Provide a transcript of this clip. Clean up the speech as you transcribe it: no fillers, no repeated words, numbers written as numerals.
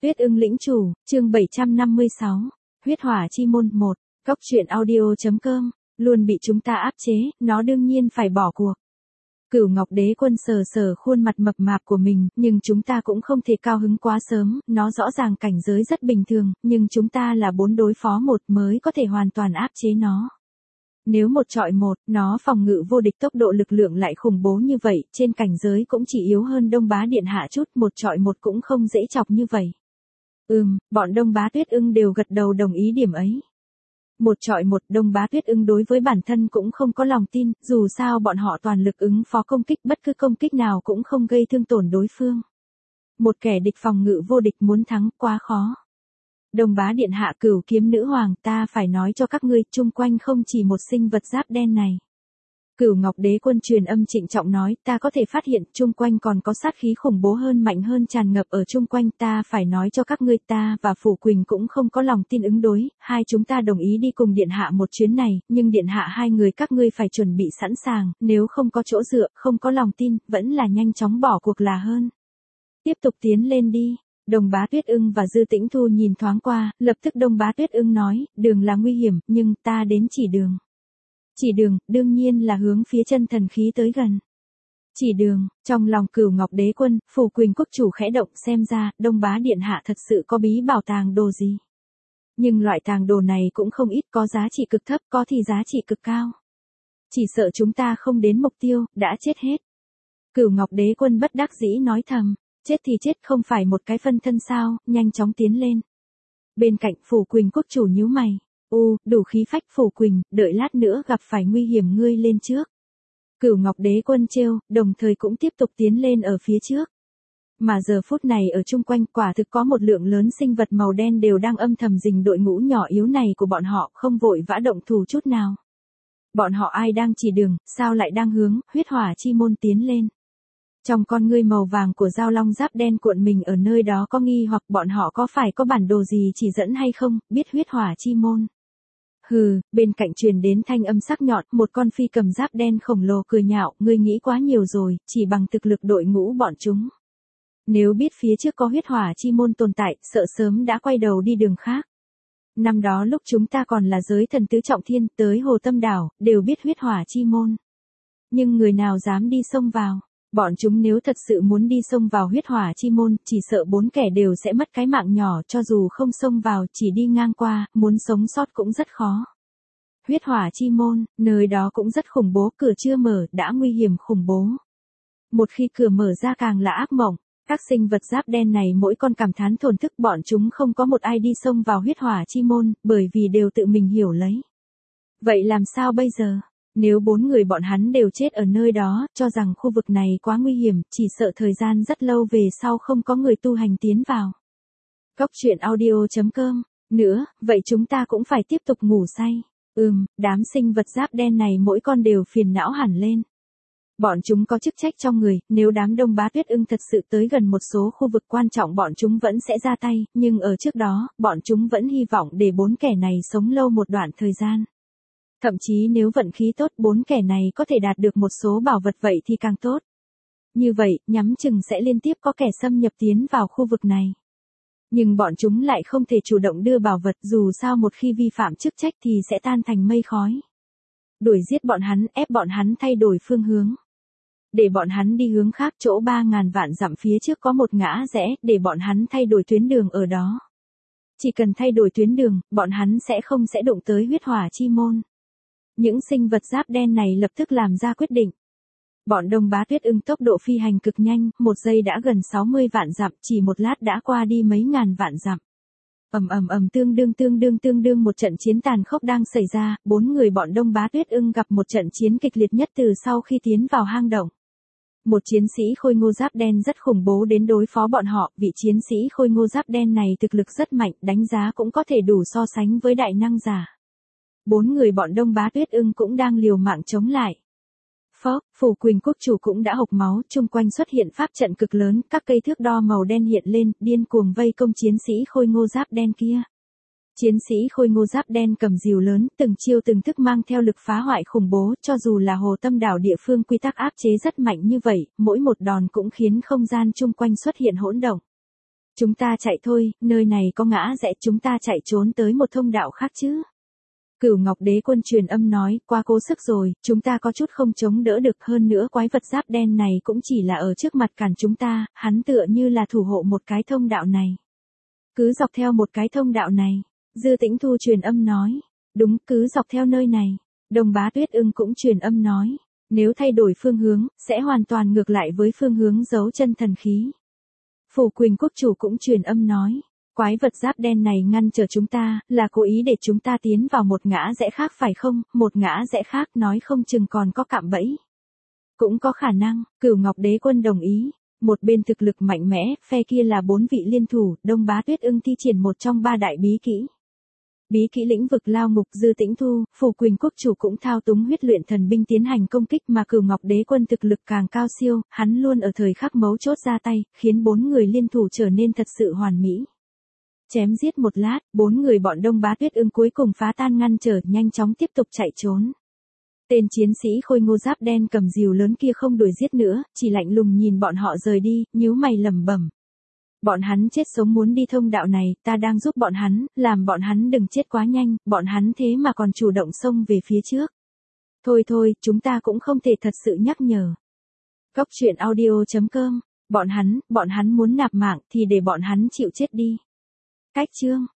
Tuyết ưng lĩnh chủ, chương 756. Huyết hỏa chi môn 1. Cốc truyện audio.com. Luôn bị chúng ta áp chế, nó đương nhiên phải bỏ cuộc. Cửu Ngọc Đế Quân sờ sờ khuôn mặt mập mạp của mình, nhưng chúng ta cũng không thể cao hứng quá sớm, nó rõ ràng cảnh giới rất bình thường, nhưng chúng ta là 4 đối phó 1 mới có thể hoàn toàn áp chế nó. Nếu 1 chọi 1, nó phòng ngự vô địch, tốc độ lực lượng lại khủng bố như vậy, trên cảnh giới cũng chỉ yếu hơn Đông Bá Điện Hạ chút, 1 chọi 1 cũng không dễ chọc như vậy. Bọn Đông Bá Tuyết ưng đều gật đầu đồng ý điểm ấy. 1 chọi 1, Đông Bá Tuyết ưng đối với bản thân cũng không có lòng tin, dù sao bọn họ toàn lực ứng phó công kích, bất cứ công kích nào cũng không gây thương tổn đối phương. Một kẻ địch phòng ngự vô địch muốn thắng quá khó. Đông Bá Điện Hạ, Cửu Kiếm Nữ Hoàng, ta phải nói cho các ngươi, chung quanh không chỉ một sinh vật giáp đen này. Cửu Ngọc Đế Quân truyền âm trịnh trọng nói, ta có thể phát hiện chung quanh còn có sát khí khủng bố hơn, mạnh hơn tràn ngập ở chung quanh, ta phải nói cho các ngươi, ta và Phủ Quỳnh cũng không có lòng tin ứng đối, hai chúng ta đồng ý đi cùng Điện Hạ một chuyến này, nhưng Điện Hạ hai người các ngươi phải chuẩn bị sẵn sàng, nếu không có chỗ dựa, không có lòng tin, vẫn là nhanh chóng bỏ cuộc là hơn. Tiếp tục tiến lên đi. Đông Bá Tuyết ưng và Dư Tĩnh Thu nhìn thoáng qua, lập tức Đông Bá Tuyết ưng nói, đường là nguy hiểm, nhưng ta đến chỉ đường. Chỉ đường, đương nhiên là hướng phía chân thần khí tới gần. Chỉ đường, trong lòng Cửu Ngọc Đế Quân, Phủ Quỳnh quốc chủ khẽ động, xem ra, Đông Bá Điện Hạ thật sự có bí bảo tàng đồ gì. Nhưng loại tàng đồ này cũng không ít, có giá trị cực thấp, có thì giá trị cực cao. Chỉ sợ chúng ta không đến mục tiêu, đã chết hết. Cửu Ngọc Đế Quân bất đắc dĩ nói thầm, chết thì chết, không phải một cái phân thân sao, nhanh chóng tiến lên. Bên cạnh Phủ Quỳnh quốc chủ nhíu mày. Đủ khí phách, Phủ Quỳnh, đợi lát nữa gặp phải nguy hiểm ngươi lên trước. Cửu Ngọc Đế Quân trêu, đồng thời cũng tiếp tục tiến lên ở phía trước. Mà giờ phút này ở chung quanh quả thực có một lượng lớn sinh vật màu đen đều đang âm thầm rình đội ngũ nhỏ yếu này của bọn họ, không vội vã động thủ chút nào. Bọn họ ai đang chỉ đường, sao lại đang hướng huyết hỏa chi môn tiến lên. Trong con ngươi màu vàng của Giao Long giáp đen cuộn mình ở nơi đó có nghi hoặc bọn họ có phải có bản đồ gì chỉ dẫn hay không, biết huyết hỏa chi môn. Bên cạnh truyền đến thanh âm sắc nhọn, một con phi cầm giáp đen khổng lồ cười nhạo, ngươi nghĩ quá nhiều rồi, chỉ bằng thực lực đội ngũ bọn chúng. Nếu biết phía trước có huyết hỏa chi môn tồn tại, sợ sớm đã quay đầu đi đường khác. Năm đó lúc chúng ta còn là giới thần tứ trọng thiên, tới Hồ Tâm Đảo, đều biết huyết hỏa chi môn. Nhưng người nào dám đi xông vào? Bọn chúng nếu thật sự muốn đi xông vào huyết hỏa chi môn, chỉ sợ 4 kẻ đều sẽ mất cái mạng nhỏ, cho dù không xông vào, chỉ đi ngang qua, muốn sống sót cũng rất khó. Huyết hỏa chi môn, nơi đó cũng rất khủng bố, cửa chưa mở, đã nguy hiểm khủng bố. Một khi cửa mở ra càng là ác mộng, các sinh vật giáp đen này mỗi con cảm thán thổn thức, bọn chúng không có một ai đi xông vào huyết hỏa chi môn, bởi vì đều tự mình hiểu lấy. Vậy làm sao bây giờ? Nếu 4 người bọn hắn đều chết ở nơi đó, cho rằng khu vực này quá nguy hiểm, chỉ sợ thời gian rất lâu về sau không có người tu hành tiến vào. Cốc truyện audio.com. Nữa, vậy chúng ta cũng phải tiếp tục ngủ say. Đám sinh vật giáp đen này mỗi con đều phiền não hẳn lên. Bọn chúng có chức trách trong người, nếu đám Đông Bá Tuyết ưng thật sự tới gần một số khu vực quan trọng bọn chúng vẫn sẽ ra tay, nhưng ở trước đó, bọn chúng vẫn hy vọng để 4 kẻ này sống lâu một đoạn thời gian. Thậm chí nếu vận khí tốt 4 kẻ này có thể đạt được một số bảo vật vậy thì càng tốt. Như vậy, nhắm chừng sẽ liên tiếp có kẻ xâm nhập tiến vào khu vực này. Nhưng bọn chúng lại không thể chủ động đưa bảo vật, dù sao một khi vi phạm chức trách thì sẽ tan thành mây khói. Đuổi giết bọn hắn, ép bọn hắn thay đổi phương hướng. Để bọn hắn đi hướng khác, chỗ 3.000 vạn dặm phía trước có một ngã rẽ, để bọn hắn thay đổi tuyến đường ở đó. Chỉ cần thay đổi tuyến đường, bọn hắn sẽ đụng tới huyết hỏa chi môn. Những sinh vật giáp đen này lập tức làm ra quyết định. Bọn Đông Bá Tuyết ưng tốc độ phi hành cực nhanh, 1 giây đã gần 60 vạn dặm, chỉ 1 lát đã qua đi mấy ngàn vạn dặm. Tương đương một trận chiến tàn khốc đang xảy ra, 4 người bọn Đông Bá Tuyết ưng gặp một trận chiến kịch liệt nhất từ sau khi tiến vào hang động. Một chiến sĩ khôi ngô giáp đen rất khủng bố đến đối phó bọn họ, vị chiến sĩ khôi ngô giáp đen này thực lực rất mạnh, đánh giá cũng có thể đủ so sánh với đại năng giả. 4 người bọn Đông Bá Tuyết ưng cũng đang liều mạng chống lại. Phủ Quỳnh quốc chủ cũng đã hộc máu, chung quanh xuất hiện pháp trận cực lớn, các cây thước đo màu đen hiện lên, điên cuồng vây công chiến sĩ khôi ngô giáp đen kia. Chiến sĩ khôi ngô giáp đen cầm rìu lớn, từng chiêu từng thức mang theo lực phá hoại khủng bố, cho dù là Hồ Tâm Đảo địa phương quy tắc áp chế rất mạnh như vậy, mỗi một đòn cũng khiến không gian chung quanh xuất hiện hỗn động. Chúng ta chạy thôi, nơi này có ngã rẽ, chúng ta chạy trốn tới một thông đạo khác chứ. Cửu Ngọc Đế Quân truyền âm nói, quá cố sức rồi, chúng ta có chút không chống đỡ được, hơn nữa quái vật giáp đen này cũng chỉ là ở trước mặt cản chúng ta, hắn tựa như là thủ hộ một cái thông đạo này. Cứ dọc theo một cái thông đạo này, Dư Tĩnh Thu truyền âm nói, đúng, cứ dọc theo nơi này. Đồng Bá Tuyết Ưng cũng truyền âm nói, nếu thay đổi phương hướng, sẽ hoàn toàn ngược lại với phương hướng dấu chân thần khí. Phủ Quỳnh Quốc chủ cũng truyền âm nói, quái vật giáp đen này ngăn trở chúng ta, là cố ý để chúng ta tiến vào một ngã rẽ khác phải không, một ngã rẽ khác nói không chừng còn có cạm bẫy. Cũng có khả năng, Cửu Ngọc Đế Quân đồng ý, một bên thực lực mạnh mẽ, phe kia là 4 vị liên thủ, Đông Bá Tuyết Ưng thi triển một trong 3 đại bí kỹ. Bí kỹ lĩnh vực lao ngục, Dư Tĩnh Thu, Phủ Quỳnh Quốc chủ cũng thao túng huyết luyện thần binh tiến hành công kích, mà Cửu Ngọc Đế Quân thực lực càng cao siêu, hắn luôn ở thời khắc mấu chốt ra tay, khiến 4 người liên thủ trở nên thật sự hoàn mỹ. Chém giết một lát, 4 người bọn Đông Bá Tuyết Ưng cuối cùng phá tan ngăn trở, nhanh chóng tiếp tục chạy trốn. Tên chiến sĩ khôi ngô giáp đen cầm rìu lớn kia không đuổi giết nữa, chỉ lạnh lùng nhìn bọn họ rời đi, nhíu mày lẩm bẩm. Bọn hắn chết sống muốn đi thông đạo này, ta đang giúp bọn hắn, làm bọn hắn đừng chết quá nhanh, bọn hắn thế mà còn chủ động xông về phía trước. Thôi thôi, chúng ta cũng không thể thật sự nhắc nhở. Cóc truyện audio.com, bọn hắn muốn nạp mạng thì để bọn hắn chịu chết đi. Cách chương